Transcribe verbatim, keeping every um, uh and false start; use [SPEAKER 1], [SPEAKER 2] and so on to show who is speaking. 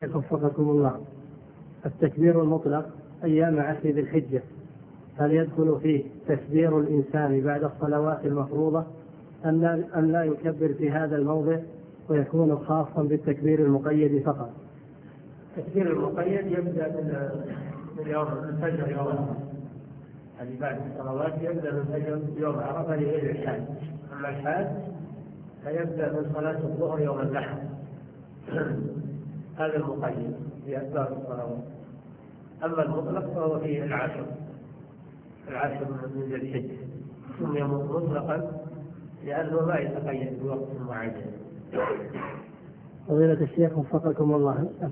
[SPEAKER 1] وفقكم الله. التكبير المطلق أيام عشر ذي الحجة هل يدخل فيه تكبير الإنسان بعد الصلوات المفروضة أم لا, أم لا يكبر في هذا الموضع ويكون خاصا بالتكبير المقيد فقط؟
[SPEAKER 2] التكبير المقيد يبدأ من يوم الفجر يوم عرفة، يعني بعد الصلوات يبدأ من الفجر يوم عرفة لغير الحاج. أما الحاج فيبدأ من صلاة الظهر يوم النحر. هذا المقيد في أسباب الصلوات. أما المطلق فهو في العشر العشر من ذي الحجة، سمي مطلقا لأنه لا يتقيد بوقت معين.
[SPEAKER 1] فضيلة الشيخ وفقكم الله،